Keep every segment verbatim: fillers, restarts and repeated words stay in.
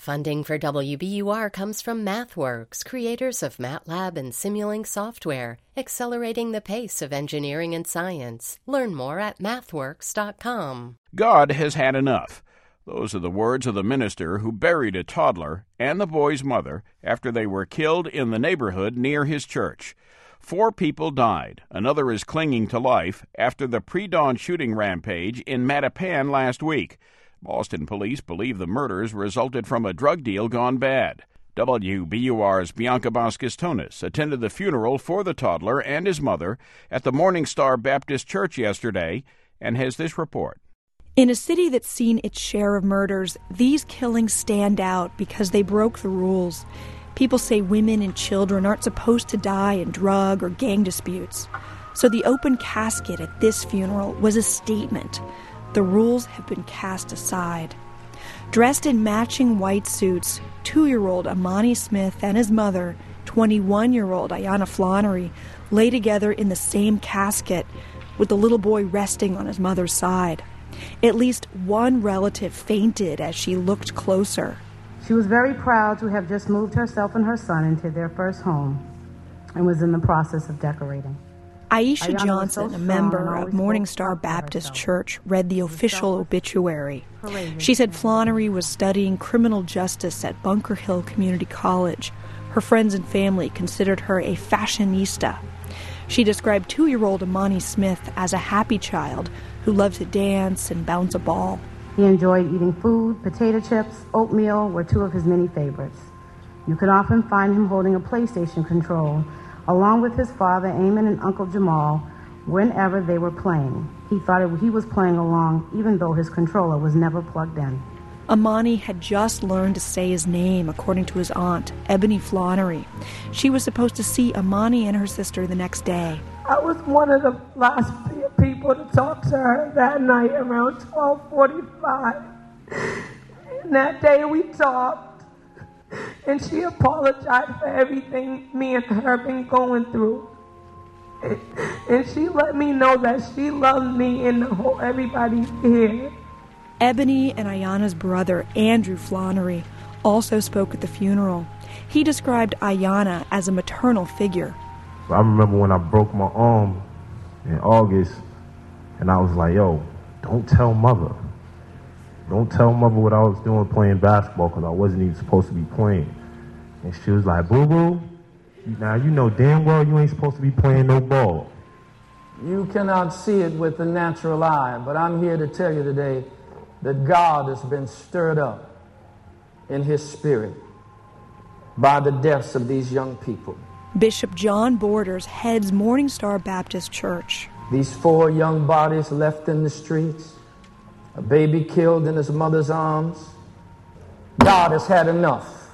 Funding for W B U R comes from MathWorks, creators of MATLAB and Simulink software, accelerating the pace of engineering and science. Learn more at mathworks dot com. God has had enough. Those are the words of the minister who buried a toddler and the boy's mother after they were killed in the neighborhood near his church. Four people died. Another is clinging to life after the pre-dawn shooting rampage in Mattapan last week. Boston police believe the murders resulted from a drug deal gone bad. W B U R's Bianca Vasquez-Tonis attended the funeral for the toddler and his mother at the Morning Star Baptist Church yesterday and has this report. In a city that's seen its share of murders, these killings stand out because they broke the rules. People say women and children aren't supposed to die in drug or gang disputes. So the open casket at this funeral was a statement. The rules have been cast aside. Dressed in matching white suits, two-year-old Amani Smith and his mother, twenty-one-year-old Ayanna Flonnery, lay together in the same casket with the little boy resting on his mother's side. At least one relative fainted as she looked closer. She was very proud to have just moved herself and her son into their first home and was in the process of decorating. Aisha Johnson, a member of Morning Star Baptist Church, read the official obituary. She said Flonnery was studying criminal justice at Bunker Hill Community College. Her friends and family considered her a fashionista. She described two-year-old Amani Smith as a happy child who loved to dance and bounce a ball. He enjoyed eating food. Potato chips, oatmeal were two of his many favorites. You could often find him holding a PlayStation control, along with his father, Eamon, and Uncle Jamal, whenever they were playing. He thought it, he was playing along, even though his controller was never plugged in. Amani had just learned to say his name, according to his aunt, Ebony Flonnery. She was supposed to see Amani and her sister the next day. I was one of the last people to talk to her that night around twelve forty-five. And that day we talked, and she apologized for everything me and her been going through. And she let me know that she loved me and the whole everybody here. Ebony and Ayanna's brother, Andrew Flonnery, also spoke at the funeral. He described Ayanna as a maternal figure. I remember when I broke my arm in August, and I was like, yo, don't tell mother. Don't tell mother what I was doing playing basketball, because I wasn't even supposed to be playing. And she was like, boo-boo, now you know damn well you ain't supposed to be playing no ball. You cannot see it with the natural eye, but I'm here to tell you today that God has been stirred up in his spirit by the deaths of these young people. Bishop John Borders heads Morning Star Baptist Church. These four young bodies left in the streets, a baby killed in his mother's arms. God has had enough.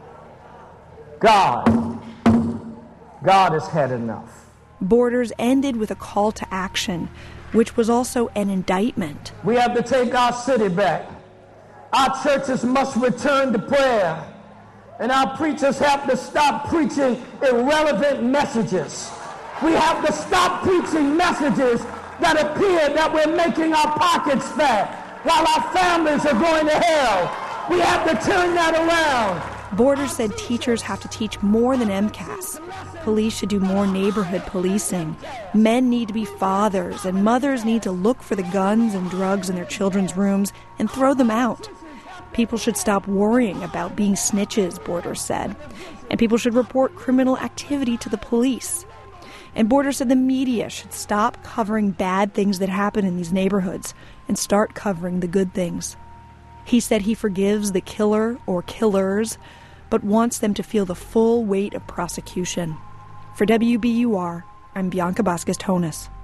God, God has had enough. Borders ended with a call to action, which was also an indictment. We have to take our city back. Our churches must return to prayer. And our preachers have to stop preaching irrelevant messages. We have to stop preaching messages that appear that we're making our pockets fat while our families are going to hell. We have to turn that around. Borders said teachers have to teach more than M C A S. Police should do more neighborhood policing. Men need to be fathers, and mothers need to look for the guns and drugs in their children's rooms and throw them out. People should stop worrying about being snitches, Borders said. And people should report criminal activity to the police. And Borders said the media should stop covering bad things that happen in these neighborhoods and start covering the good things. He said he forgives the killer or killers, but wants them to feel the full weight of prosecution. For W B U R, I'm Bianca Vasquez-Tonis.